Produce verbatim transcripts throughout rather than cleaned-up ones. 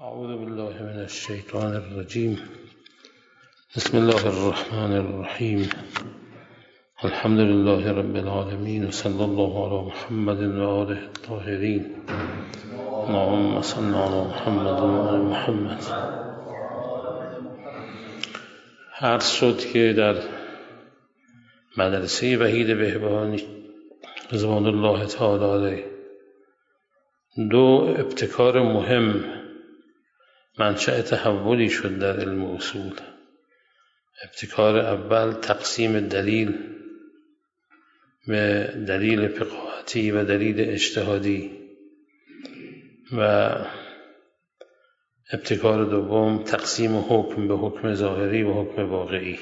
أعوذ بالله من الشيطان الرجيم. بسم الله الرحمن الرحيم. الحمد لله رب العالمين وصلى الله على محمد وآله الطاهرين. اللهم صل على محمد وآل محمد. عرض شد که در مدرسه وحید بهبهانی رضوان الله تعالی علیه دو ابتکار مهم منشأ تحولی شد در علم اصول. ابتکار اول تقسیم دلیل به دلیل فقاهتی و دلیل اجتهادی و ابتکار دوم تقسیم حکم به حکم ظاهری و حکم واقعی.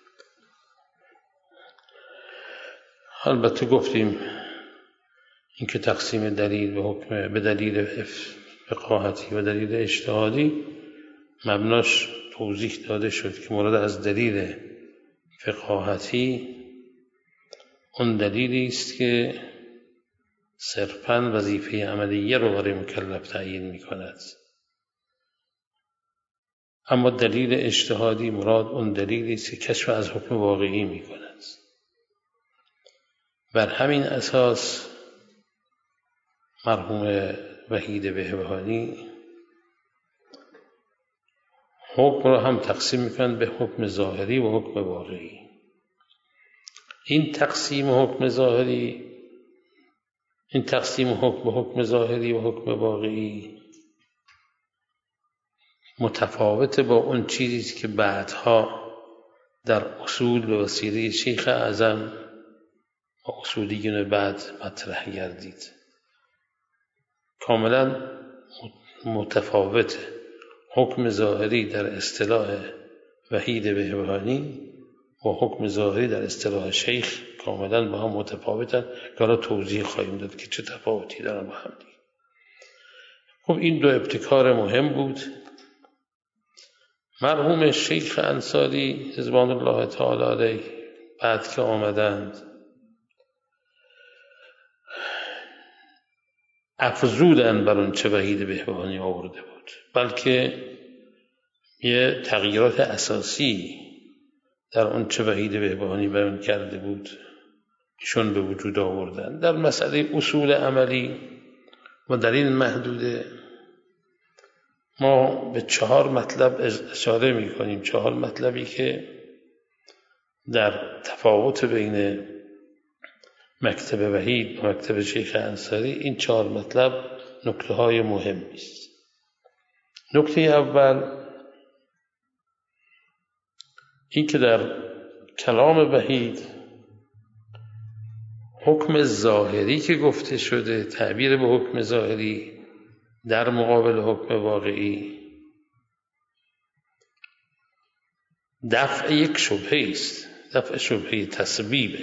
البته گفتیم اینکه تقسیم دلیل به حکم به دلیل فقاهتی و دلیل اجتهادی مبناش توضیح داده شد که مراد از دلیل فقاهتی اون دلیلی است که صرفاً وظیفه عملیه رو برای مکلف تعیین می کند، اما دلیل اجتهادی مراد اون دلیلی است که کشف از حکم واقعی می کند. بر همین اساس مرحوم وحید بهبهانی حکم را هم تقسیم میکنند به حکم ظاهری و حکم واقعی. این تقسیم حکم ظاهری این تقسیم حکم به حکم ظاهری و حکم واقعی متفاوت با اون چیزی که بعدها در اصول به وسیله شیخ اعظم و اصولیون بعد مطرح گردید. کاملا متفاوت حکم ظاهری در اصطلاح وحید بهبهانی و حکم ظاهری در اصطلاح شیخ کاملا با هم متفاوتن که حالا توضیح خواهیم داد که چه تفاوتی دارن با هم دیگه. خب این دو ابتکار مهم بود. مرحوم شیخ انصاری رضوان الله تعالی علیه بعد که آمدند افزودن بر اون چه وحید بهبهانی آورده بود، بلکه یه تغییرات اساسی در اون چه وحید بهبهانی بیان کرده بود ایشون به وجود آوردن. در مسئله اصول عملی و در این محدوده ما به چهار مطلب اشاره می کنیم، چهار مطلبی که در تفاوت بین مکتب وحید و مکتب شیخ انصاری این چهار مطلب نکته های مهم است. نکته اول این که در کلام وحید حکم ظاهری که گفته شده، تعبیر به حکم ظاهری در مقابل حکم واقعی، دفع یک شبهه است، دفع شبهه تسبیبه.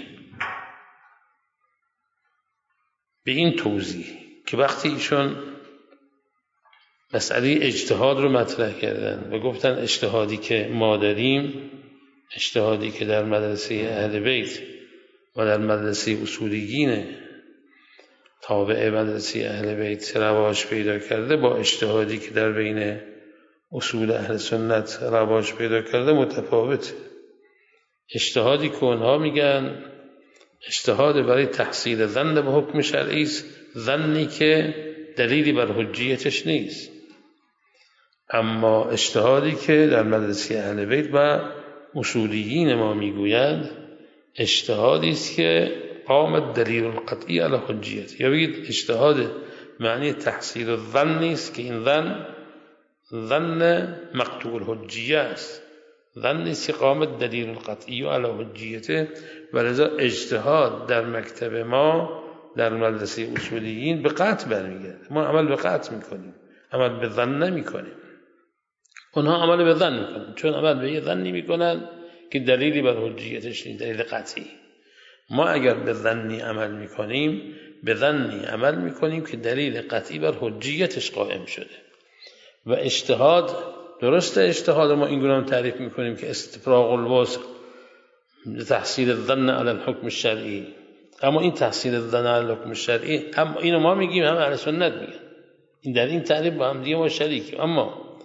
به این توضیح که وقتی ایشون مسئله اجتهاد رو مطرح کردن و گفتن اجتهادی که ما داریم، اجتهادی که در مدرسه اهل بیت و در مدرسه اصولیین تابع مدرسه اهل بیت رواج پیدا کرده، با اجتهادی که در بین اصول اهل سنت رواج پیدا کرده متفاوته. اجتهادی که اونها میگن اجتهاد برای تحصیل ظن به حکم شرعی است، ظنی که دلیلی بر حجیتش نیست. اما اجتهادی که در مدرسه اهل بیت و اصولیین ما میگویند اجتهادی است که قام الدلیل القطعی علی حجیت، یا بگید اجتهاد معنی تحصیل الظن نیست که این ظن ظن مقطوع الحجیه است، ظن نیست که قام الدلیل القطعی علی حجیته. ولذا اجتهاد در مکتب ما در مدرسه اصولیین به قطع برمیگرده. ما عمل به قطع میکنیم، عمل به ظن نمیکنیم. اونها عمل به ظن میکنن، چون عمل به یه ظنی میکنن که دلیلی بر حجیتش نیست، دلیل قطعی. ما اگر به ظنی عمل میکنیم، به ظنی عمل میکنیم که دلیل قطعی بر حجیتش قائم شده. و اجتهاد، درسته اجتهاد ما این گونه تعریف میکنیم که استفراغ الوسع تحصیل الظن علی الحکم الشرعی، اما این تحصیل الظن علی الحکم الشرعی هم اینو ما میگیم هم اهل سنت میگن، این در این تعریف با هم دیگه ما شریکیم. اما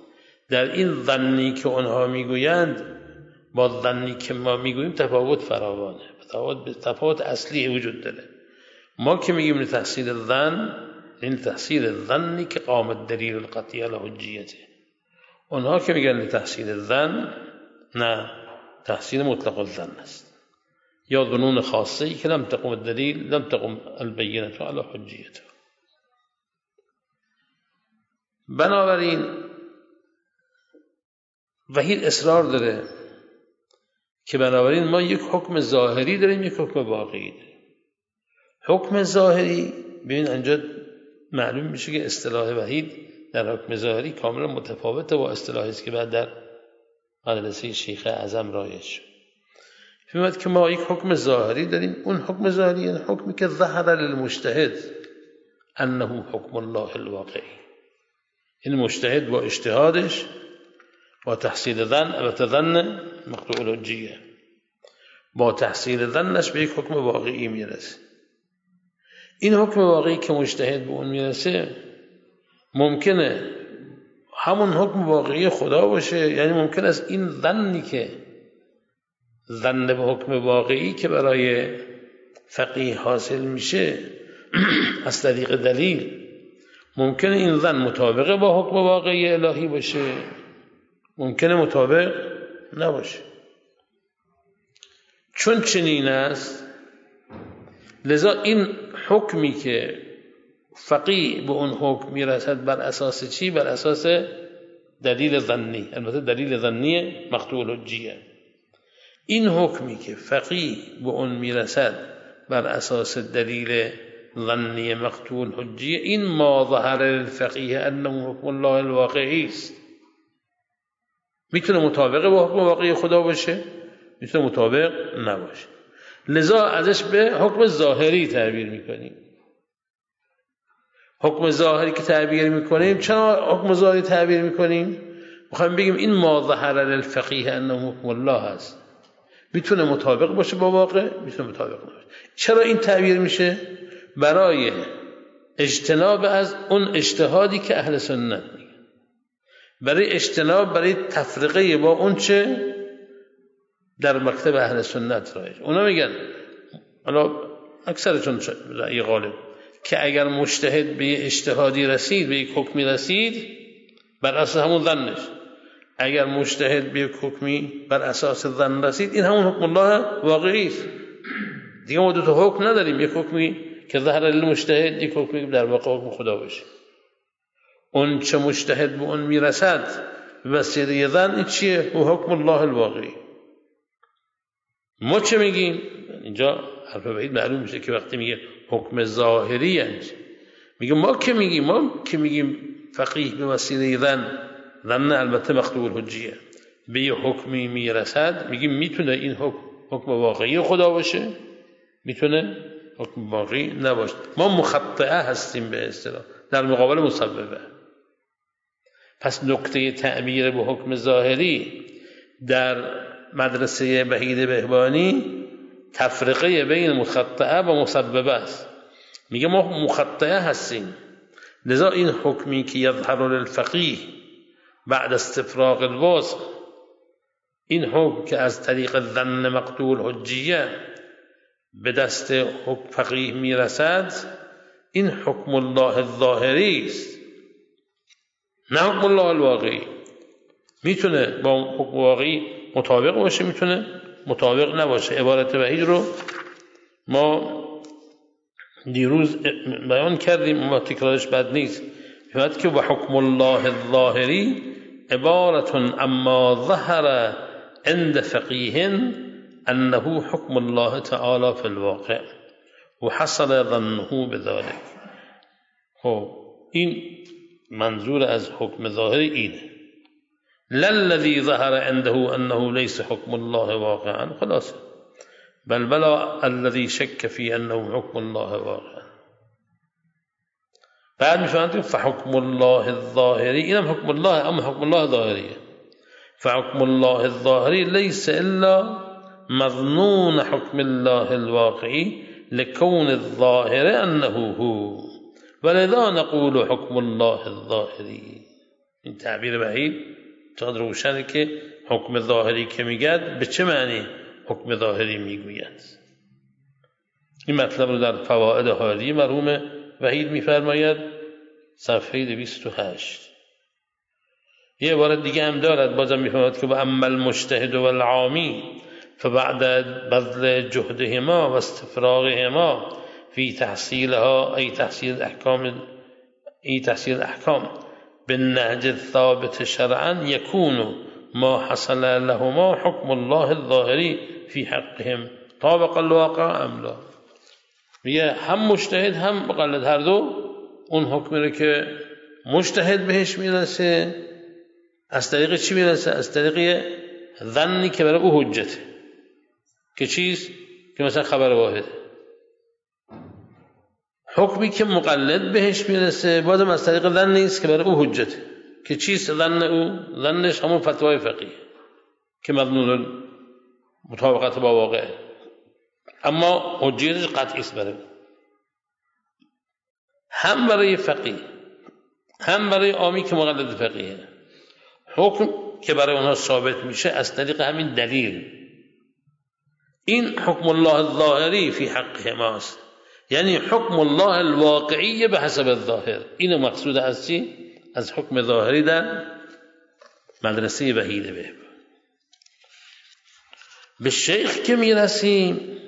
در این ظنی که اونها میگویند با ظنی که ما میگوییم تفاوت فراوانه، تفاوت تفاوت اصلی وجود داره. ما که میگیم لتحصیل الظن، این تحصیل الظنی که قام الدلیل القطعی علی حجیته. اونها که میگن لتحصیل الظن، نه، تحصیل مطلق الظن است، یا ظنون خاصه که لم تقم الدلیل، لم تقم البینه علی حجیته. بنابراین وحید اصرار داره که بنابراین ما یک حکم ظاهری داریم، یک حکم واقعی داریم. حکم ظاهری، ببین اینجا معلوم میشه که اصطلاح وحید در حکم ظاهری کاملا متفاوته با اصطلاحی است که بعد در مدرسه شیخ اعظم رایج شد. فهمید که ما یک حکم ظاهری داریم. اون حکم ظاهری یعنی حکمی که ظهر للمجتهد انه حکم الله الواقعی. این مجتهد با اجتهادش، با تحصیل ظن، البته ظن مقطوع الحجیه، با تحصیل ظنش به یک حکم واقعی میرسه. این حکم واقعی که مجتهد به اون میرسه ممکنه همون حکم واقعی خدا باشه، یعنی ممکن است این ظنی که ظن به حکم واقعی که برای فقیه حاصل میشه از طریق دلیل، ممکنه این ظن مطابق با حکم واقعی الهی باشه، ممکنه مطابق نباشه. چون چنین است، لذا این حکمی که فقیه به اون حکم میرسد بر اساس چی؟ بر اساس دلیل ظنی، البته دلیل ظنی مقطوع الحجیه. این حکمی که فقیه به اون میرسد بر اساس دلیل ظنی مقطوع الحجیه، این ما ظهر الفقیه انه حکم الله الواقعی است. میتونه مطابق با حکم واقعی خدا باشه، میتونه مطابق نباشه. لذا ازش به حکم ظاهری تعبیر میکنیم. حکم ظاهری که تعبیر میکنیم، چرا حکم ظاهری تعبیر میکنیم؟ میخوایم بگیم این ما ظهر للفقیه انه حکم الله هست، میتونه مطابق باشه با واقع، میتونه مطابق نباشه. چرا این تعبیر میشه؟ برای اجتناب از اون اجتهادی که اهل سنت میگن، برای اجتناب، برای تفرقه با اون چه در مکتب اهل سنت رایج. اونا میگن، حالا اکثرشون رأی غالب، که اگر مجتهد به اجتهادی رسید، به یک حکمی رسید بر اساس همون ظنش، اگر مجتهد به یک حکمی بر اساس ظن رسید، این همون حکم الله واقعی است. دیگه ما دو تا حکم نداریم، یک حکمی که ظهر للمجتهد، یک حکمی در واقع حکم خدا باشه. اون چه مجتهد به اون میرسد به وسیله ظن، این چیه؟ و حکم الله الواقعی. ما چه میگیم؟ اینجا حرف بعید معلوم میشه که وقتی میگه حکم ظاهری انج، میگه ما که میگیم ما که میگیم فقیه به وسیله ظن، ظن البته مقطوع الحجیه، به یه حکمی میرسد، میگیم میتونه این حکم حکم واقعی خدا باشه، میتونه حکم واقعی نباشه. ما مخطئه هستیم به اصطلاح در مقابل مسببه. پس نکته تعبیر به حکم ظاهری در مدرسه وحید بهبانی تفرقه بین مخطئه و مسببه است. میگه ما مخطئه هستیم، لذا این حکمی که یظهر للفقیه بعد استفراغ الوصف، این حکم که از طریق ظن مقطوع الحجیه به دست حکم فقیه میرسد، این حکم الله الظاهری است، نه حکم الله الواقعی. میتونه با حکم واقعی مطابق باشه، میتونه مطابق نباشه. عبارت وحید رو ما دیروز بیان کردیم، ما تکرارش بد نیست. فهمت که و حکم الله الظاهری عبارت اما ظهر عند فقیه انه حکم الله تعالی فی الواقع و حصل ظنه بذلك. خب این منظور از حکم ظاهری اینه، لا الذي ظهر عنده انه ليس حكم الله واقعا، خلاص، بل بلا الذي شك في انه حكم الله واقعا. بعد میفهمید فحكم الله الظاهری، اینم حکم الله، اما حکم الله ظاهریه. فحكم الله الظاهری ليس الا مظنون حكم الله الواقعي لكون الظاهر انه هو، ولذا نقول حكم الله الظاهری. این تعبیر بعید تا روشنه که حکم ظاهری که میگد به چه معنی حکم ظاهری میگوید. این مطلب رو در فوائد حالی مرحوم وحید میفرماید صفحه دویست و هشت. یه عبارت دیگه هم دارد، بازم میفرماید که و اما المجتهد و العامی فبعد بذل جهدهما و استفراغهما فی تحصیلها ای تحصیل الاحکام ای تحصیل الاحکام بالنهج الثابت شرعا یکون ما حصل لهما حکم الله الظاهری فی حقهم طابق الواقع ام لا. میگه هم مجتهد هم مقلد هر دو اون حکمی رو که مجتهد بهش میرسه از طریق چی میرسه؟ از طریق ظنی که برای او حجته، که چیست؟ که مثلا خبر واحده. حکمی که مقلد بهش میرسه بازم از طریق ظن نیست که برای او حجته، که چیست ظن او؟ ظنش همون فتوای فقیه که مضمون مطابقت با واقعه، اما حجیتش قطعی است برای هم برای فقیه هم برای عامی که مقلد فقیه. حکم که برای اونها ثابت میشه از طریق همین دلیل. این حکم الله الظاهری فی حقهماست، یعنی حکم الله الواقعی به حسب الظاهر. اینو مقصود از چی؟ از حکم ظاهری در مدرسه وحید بهبهانی. به شیخ که میرسیم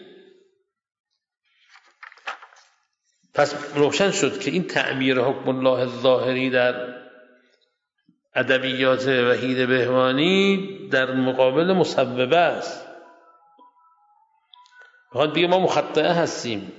پس روشن شد که این تعبیر حکم الله الظاهری در ادبیات وحید بهبهانی در مقابل مسببه است. بخواد بگه ما مخطئه هستیم،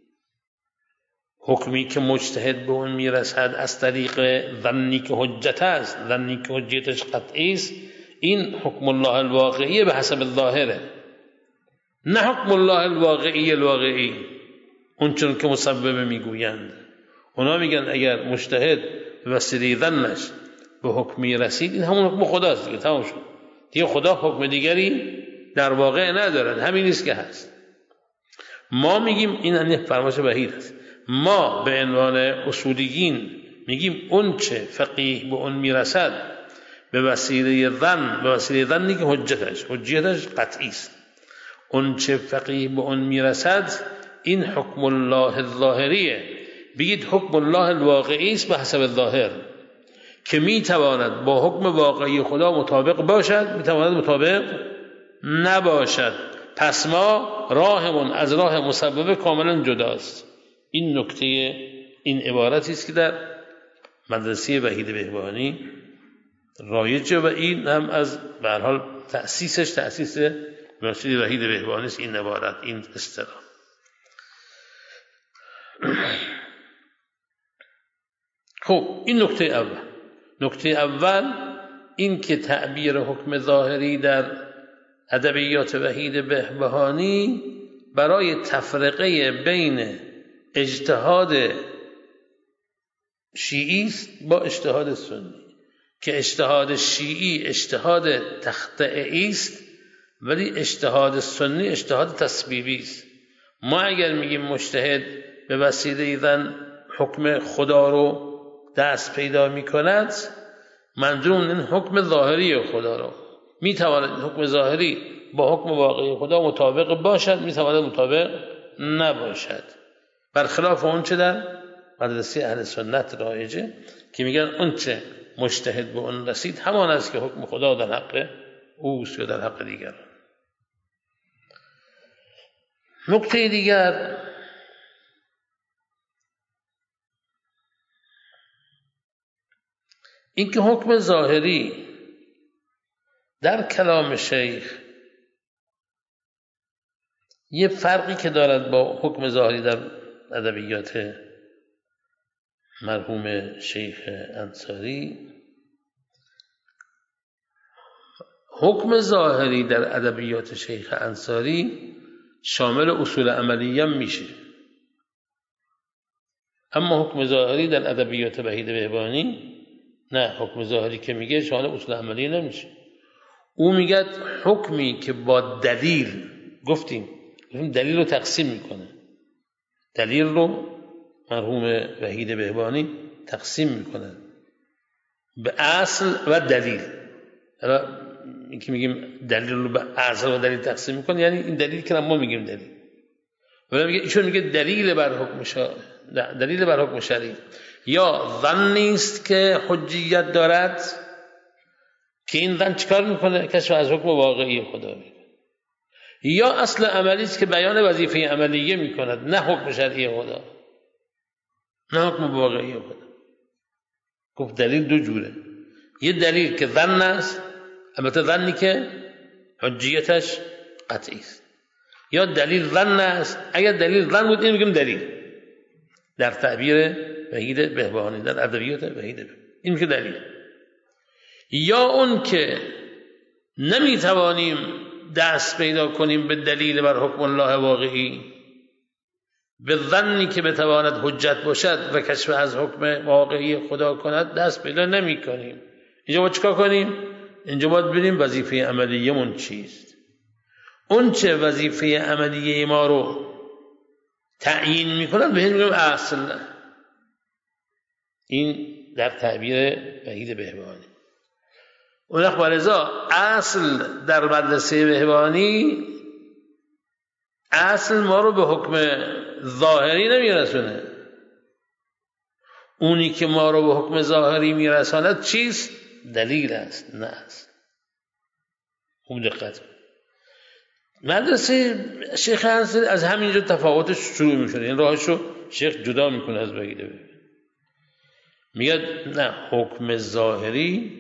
حکمی که مجتهد به اون میرسد از طریق ظنی که حجت است، ظنی که حجتش قطعی است، این حکم الله الواقعی به حسب الظاهره، نه حکم الله الواقعی الواقعی اون چون که مسببه میگویند. اونا میگن اگر مجتهد به وسیله ظنش به حکمی رسید این همون حکم خداست دیگه، تمام شد دیگه، خدا حکم دیگری در واقع ندارد، همین نیست که هست. ما میگیم این انیه فرمایش وحید است، ما به عنوان اصولیین میگیم اون چه فقیه به اون میرسد به وسیله ظن، به وسیله ظنی که حجتش حجتش قطعی است، اون چه فقیه به اون میرسد این حکم الله الظاهریه. بگید حکم الله الواقعی است به حسب الظاهر، که میتواند با حکم واقعی خدا مطابق باشد، میتواند مطابق نباشد. پس ما راهمون از راه مسببه کاملا جداست. این نکته این عبارتی است که در مدرسه وحید بهبهانی رایجه و این هم از به هر حال تأسیسش تأسیس مدرسه وحید بهبهانی است. این عبارت، این اصطلاح. خب این نکته اول. نکته اول این که تعبیر حکم ظاهری در ادبیات وحید بهبهانی برای تفرقه بین اجتهاد شیعی است با اجتهاد سنی، که اجتهاد شیعی اجتهاد تخطئی است ولی اجتهاد سنی اجتهاد تسبیبی است. ما اگر میگیم مجتهد به وسیله ظن حکم خدا رو دست پیدا میکند، منظور این حکم ظاهری خدا رو میتواند حکم ظاهری با حکم واقعی خدا مطابق باشد، میتواند مطابق نباشد، برخلاف اون چه در مدرسه اهل سنت رایجه که میگن اون چه مجتهد به اون رسید همان است که حکم خدا در حق اوست یا در حق دیگران. نکته دیگر این که حکم ظاهری در کلام شیخ یه فرقی که دارد با حکم ظاهری در ادبیات مرحوم شیخ انصاری، حکم ظاهری در ادبیات شیخ انصاری شامل اصول عملی هم میشه، اما حکم ظاهری در ادبیات وحید بهبهانی نه، حکم ظاهری که میگه شامل اصول عملی نمیشه. او میگه حکمی که با دلیل، گفتیم دلیل رو تقسیم میکنه، دلیل رو مرحوم وحید بهبهانی تقسیم میکنه به اصل و دلیل. حالا این که میگیم دلیل رو به اعضا و دلیل تقسیم میکنه، یعنی این دلیل که ما میگیم دلیل، ولی میگه ایشون میگه دلیل بر حکم شرعی، دلیل بر حکم شرعی یا ظنی است که حجیت دارد که این ظن چیکار میکنه؟ کشف از حکم واقعی خدا میکنه، یا اصل عملی است که بیان وظیفه عملیه میکند، نه حکم شرعی خدا، نه حکم واقعی خدا. گفت دلیل دو جوره، یه دلیل که ظن است، البته ظنی که حجیتش قطعی است، یا دلیل ظن است. اگر دلیل ظن بود این میگیم دلیل در تعبیر وحید بهبهانی، در ادبیات وحید بهبهانی این میگه دلیل. یا اون که نمیتوانیم دست پیدا کنیم به دلیل بر حکم الله واقعی، به ظنی که بتواند حجت باشد و کشف از حکم واقعی خدا کند دست پیدا نمی کنیم. اینجا باید چیکار کنیم؟ اینجا باید ببینیم وظیفه عملیمون چیست. اون چه وظیفه عملیه ما رو تعیین میکنن به این میگم اصل. این در تعبیر وحید بهبهانی. اون وقت برزا اصل در مدرسه بهبهانی، اصل ما رو به حکم ظاهری نمیرسونه، اونی که ما رو به حکم ظاهری میرساند چیست؟ دلیل است، نه است. خوب دقت کن. مدرسه شیخ انصاری از همینجا تفاوتش شروع میشه، این راهشو شیخ جدا میکنه از بقیه. میگه نه، حکم ظاهری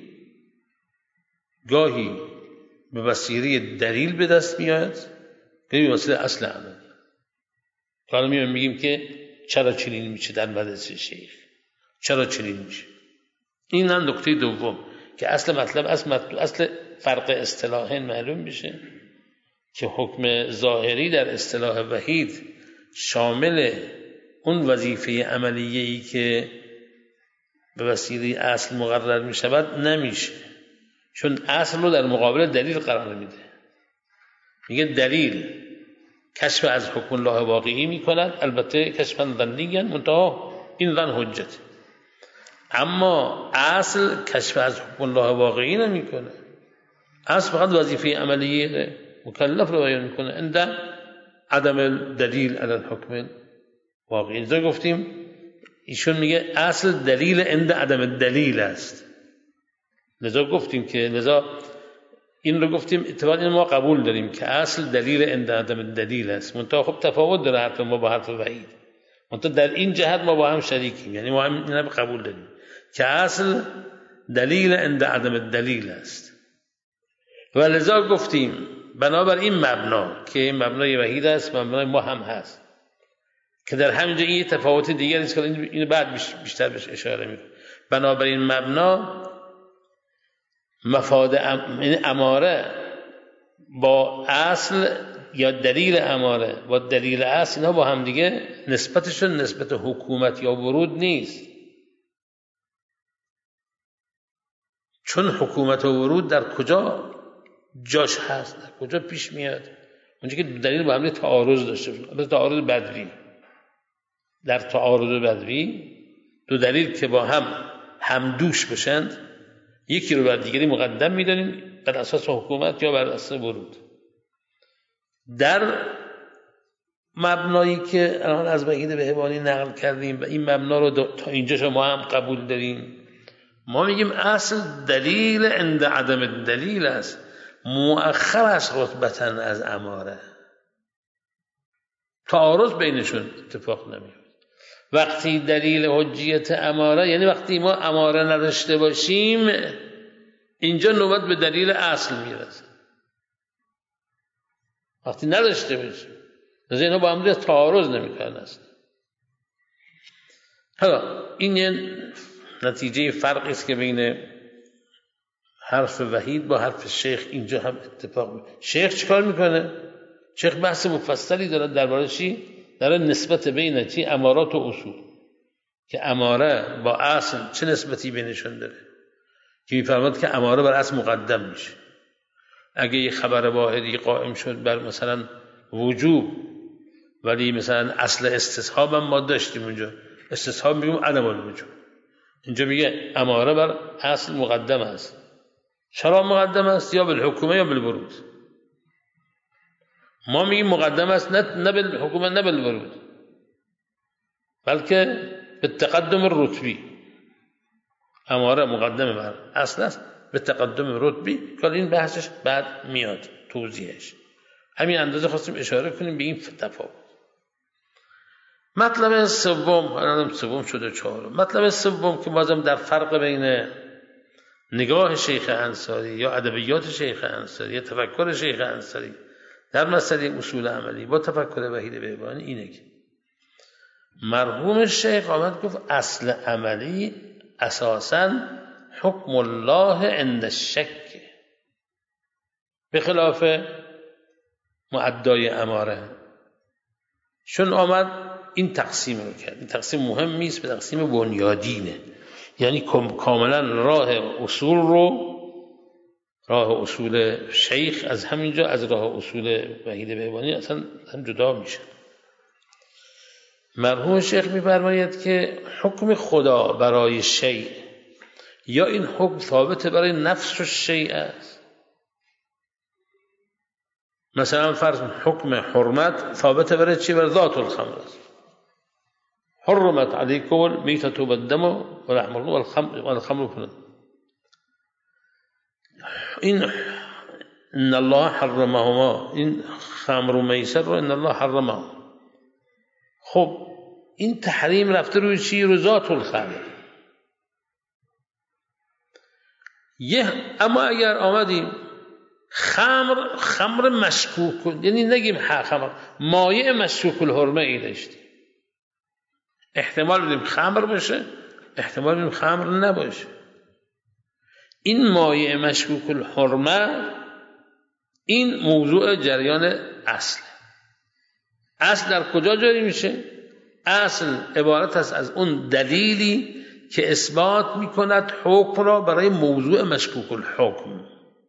گاهی به وسیله دلیل به دست میاد، گاهی به وسیله اصل عملی. حالا میایم میگیم که چرا چنین میشه در مدرسه شیخ، چرا چنین میشه. این هم نکته دوم که اصل مطلب اصل, مطلب اصل فرق اصطلاحین معلوم میشه که حکم ظاهری در اصطلاح وحید شامل اون وظیفه عملیه‌ای که به وسیله اصل مقرر میشود نمیشه، چون اصل رو در مقابل دلیل قرار میده. میگه دلیل کشف از حکم الله واقعی میکند، البته کشفا ظنیاً، منتها این ظن حجت، اما اصل کشف از حکم الله واقعی نمیکنه. اصل فقط وظیفه عملیه مکلف رو بیان میکنه عند عدم دلیل علی الحکم واقعی. اینجا گفتیم ایشون میگه اصل دلیل عند عدم دلیل است، لذا گفتیم که لذا این رو گفتیم اتفاقا این ما قبول داریم که اصل دلیل عند عدم دلیل است، منتها خب تفاوت داره حرف ما با حرف وحید، منتها در این جهت ما با هم شریکیم، یعنی ما هم این قبول داریم که اصل دلیل عند عدم دلیل است. و لذا گفتیم بنابر این مبنا که این مبنای وحید است، مبنای ما هم هست که در همینجا این تفاوت دیگری است که این بعد بیشتر بهش اشاره میکنه. بنابر این مبنا مفاد اماره با اصل یا دلیل اماره با دلیل اصل، اینا با هم دیگه نسبتشون نسبت حکومت یا ورود نیست، چون حکومت و ورود در کجا جاش هست، در کجا پیش میاد؟ اونجا که دلیل با هم تعارض داشته باشه، تعارض بدوی. در تعارض بدوی دو دلیل که با هم همدوش باشند، یکی رو بر دیگری مقدم می‌داریم بر اساس حکومت یا بر اساس ورود. در مبنایی که الان از وحید بهبهانی نقل کردیم و این مبنا رو تا اینجا شما هم قبول داریم، ما میگیم اصل دلیل عند عدم دلیل است، مؤخر است رتبتاً از اماره، تعارض بینشون اتفاق نمیفته. وقتی دلیل حجیت اماره، یعنی وقتی ما اماره نداشته باشیم، اینجا نوبت به دلیل اصل میرسه. وقتی نداشته باشیم از اینا با هم تعارض نمیکنن است. حالا این یه نتیجه فرقی است که بین حرف وحید با حرف شیخ اینجا هم اتفاق میفته. شیخ چیکار میکنه؟ شیخ بحث مفصلی داره درباره چی؟ داره نسبت بین چی؟ امارات و اصول، که اماره با اصل چه نسبتی بینشون داره، که میفرماد که اماره بر اصل مقدم میشه. اگه یه خبر واحدی قائم شد بر مثلا وجوب، ولی مثلا اصل استصحاب هم ما داشتیم اونجا، استصحاب میگیم عدم الوجوب، اینجا میگه اماره بر اصل مقدم است چرا مقدم است؟ یا بالحکومه یا بالورود. ما میگیم مقدم است نه نه بالحکومه نه بالورود، بلکه به تقدم رتبی. اماره مقدمه بر اصل است به تقدم رتبی، که این بحثش بعد میاد توضیحش. همین اندازه خواستیم اشاره کنیم به این تفاوت. مطلب سوم، الان سوم شده چهارم. مطلب سوم که بازم در فرق بین نگاه شیخ انصاری یا ادبیات شیخ انصاری یا تفکر شیخ انصاری در مسئله اصول عملی با تفکر وحید بهبانی اینه که مرحوم شیخ آمد گفت اصل عملی اساساً حکم الله عند الشک، به خلاف معدای اماره. چون آمد این تقسیم رو کرد. این تقسیم مهمی است، به تقسیم بنیادینه، یعنی کاملا راه اصول رو، راه اصول شیخ از همینجا از راه اصول وحید بهبانی اصلا هم جدا میشه. مرحوم شیخ می‌فرماید که حکم خدا برای شیء یا این حکم ثابت برای نفس الشیء است. مثلا فرض حکم حرمت ثابت برای چی؟ برای ذات الخمر است. حرمت علیکم المیتة والدم ولحم الخنزیر والخمر فلان. این ان الله حرمهما، این خمر و میسر رو ان الله حرمهما. خب این تحریم رفته روی چی؟ روی ذات الخمر. یه اما اگر آمدیم خمر خمر مشکوک، یعنی نگیم خمر مایع مشکوک الحرمه ای داشتیم، احتمال بدیم خمر باشه، احتمال بدیم خمر نباشه. این مایع مشکوک الحرمه این موضوع جریان اصل. اصل در کجا جاری میشه؟ اصل عبارت است از اون دلیلی که اثبات میکند حکم را برای موضوع مشکوک الحکم.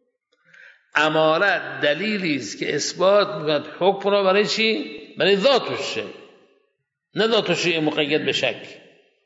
امارت دلیلی است که اثبات میکند حکم را برای چی؟ برای ذات الشیء، نه ذات الشیء مقید به شک.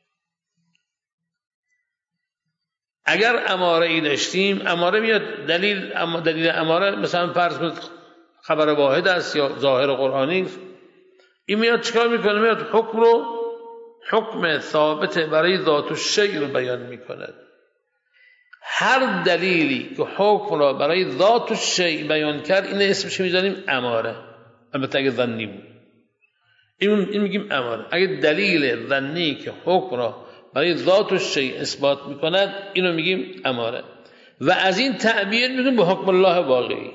اگر اماره ای داشتیم، اماره میاد دلیل، اما دلیل اماره مثلا فرض کنید خبر واحد است یا ظاهر قرآنی، این میاد چیکار میکنه؟ میاد حکم رو، حکم ثابت برای ذات الشیء رو بیان میکند. هر دلیلی که حکم را برای ذات الشیء بیان کرد این اسمش میذاریم اماره، البته اگه ظنی بود این این میگیم اماره. اگه دلیل ظنی که حکم را برای ذات الشیء اثبات میکند اینو میگیم اماره. و از این تعبیر میگیم به حکم الله واقعی،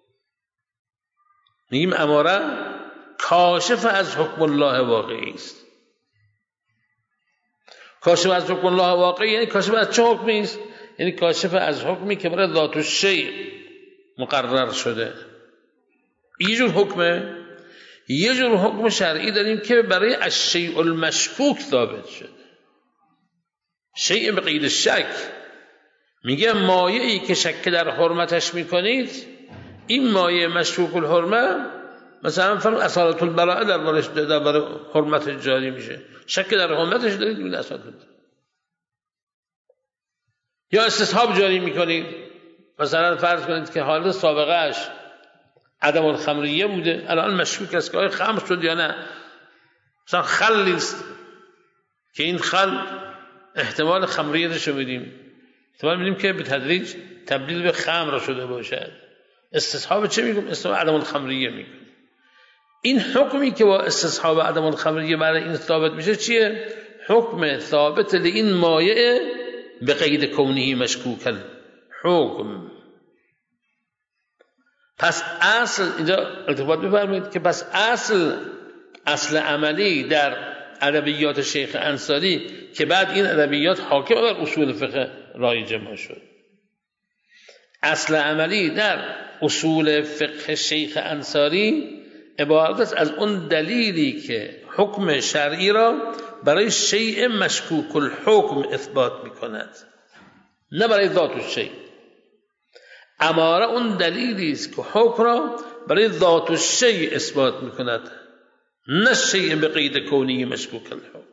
میگیم اماره کاشف از حکم الله واقعی است. کاشف از حکم الله واقعی یعنی کاشف از چه حکمی است؟ یعنی کاشف از حکمی که برای ذات الشیء مقرر شده. یه جور حکمه، یه جور حکم شرعی داریم که برای الشیء المشکوک ثابت شده. شیء به قید شک، میگه مایعی که شک در حرمتش میکنید این مایع مشکوک الحرمه، مثلا فرض اصالت البراءه در بارش در برای حرمت جاری میشه، شک در حرمتش دارید این اصالت البراءه. یا استصحاب جاری میکنید، مثلا فرض کنید که حالت سابقهش عدم الخمریه بوده، الان مشکوک است که آیا خمر شد یا نه. مثلا خل است که این خل احتمال خمریتش رو میدیم، احتمال میدیم که به تدریج تبدیل به خمر شده باشد. استصحاب چه میگم؟ استصحاب عدم الخمریه میگم. این حکمی که با استصحاب عدم الخمریه برای این ثابت میشه چیه؟ حکم ثابت لین مایع به قید کونه مشکوک حکم. پس اصل اینجا التفات بفرمایید که پس اصل اصل عملی در ادبیات شیخ انصاری که بعد این ادبیات حاکم بر اصول فقه رایج ما شد، اصل عملی در اصول فقه شیخ انصاری عبارت است از اون دلیلی که حکم شرعی را برای شیء مشکوک الحکم اثبات میکند، نه برای ذات الشیء. اماره اون دلیلی است که حکم را برای ذات الشیء اثبات میکند، نه شیء به قید کونی مشکوک الحکم.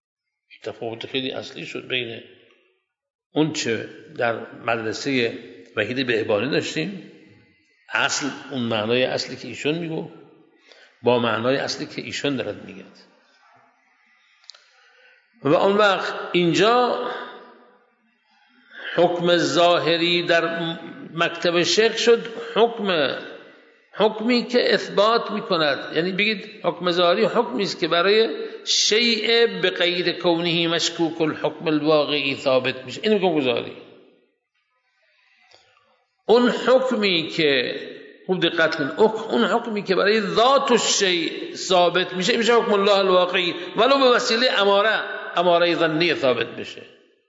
تفاوت خیلی اصلی شد بین اون چه در مدرسه وحید بهبانی داشتیم، اصل اون معنای اصلی که ایشون میگو با معنای اصلی که ایشون دارد میگه. و اون وقت اینجا حکم ظاهری در مکتب شیخ شد حکم حکمی که اثبات میکند، یعنی بگید حکم ظاهری حکمی است که برای شیء به غیر کونه مشکوک الحکم الواقعی ثابت میشه. این حکم ظاهری. اون حکمی که خوب دقت کن، اون حکمی که برای ذات الشیء ثابت میشه میشه حکم الله الواقعی، ولو به وسیله اماره اماره ظنیه ثابت بشه.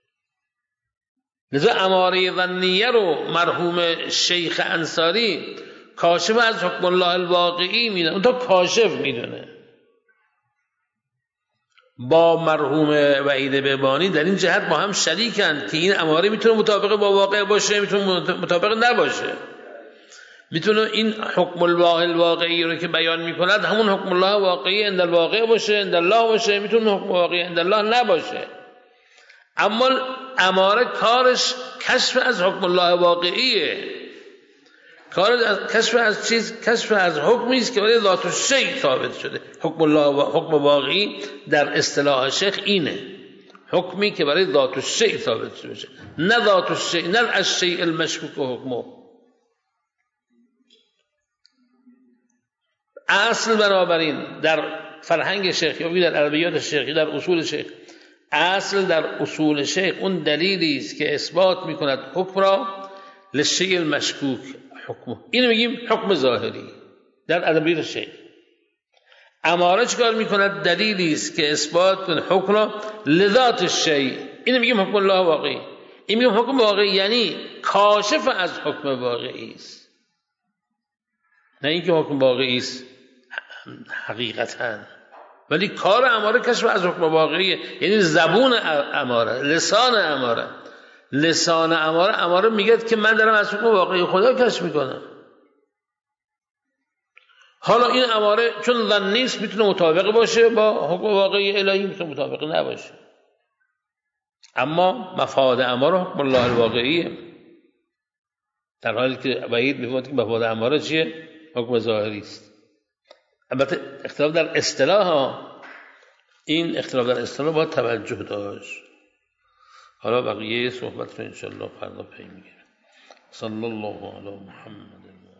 لذا اماره ظنیه رو مرحوم شیخ انصاری کاشف از حکم الله الواقعی میدونه، اون تا کاشف میدونه. با مرحوم وحید بهبانی در این جهت با هم شریکند که این اماره میتونه مطابق با واقع باشه، میتونه مطابق نباشه. میتونه این حکم الله الواقعی رو که بیان میکند همون حکم الله واقعی عند الواقع باشه، عند الله باشه، میتونه حکم واقعی عند الله نباشه. اما اماره کارش کشف از حکم الله واقعیه، کار کشف از چیز، کشف از حکمی است که برای ذات الشیء ثابت شده. حکم الله حکم واقعی در اصطلاح شیخ اینه، حکمی که برای ذات الشیء ثابت شده، نه ذات الشیء، نه الشیء المشکوک حکمه. اصل بنابراین در فرهنگ شیخ یا در ادبیات شیخ یا در اصول شیخ، اصل در اصول شیخ اون دلیلی است که اثبات میکند حکم را للشیء المشکوک حکمه. اینو میگیم حکم ظاهری در ادبیات شیخ. اماره چیکار میکند؟ دلیلی است که اثبات کنه حکم را لذات الشیء، اینو میگیم حکم الله واقعی. این میگیم حکم واقعی یعنی کاشف از حکم واقعی است، نه اینکه حکم واقعی است حقیقتا، ولی کار اماره کشف از حکم واقعیه، یعنی زبون اماره، لسان اماره. لسان اماره اماره میگه که من دارم از حکم واقعی خدا کشف میکنم. حالا این اماره چون ظن نیست میتونه مطابق باشه با حکم واقعی الهی، میتونه مطابق نباشه. اما مفاد اماره حکم الله الواقعیه، در حالی که وحید میفهمد که مفاد اماره چیه؟ حکم ظاهری است. البته اختلاف در اصطلاح ها، این اختلاف در اصطلاح باید توجه داشت. حالا بقیه صحبت رو انشاءالله فردا پی میگیرم. صلی الله علی محمد.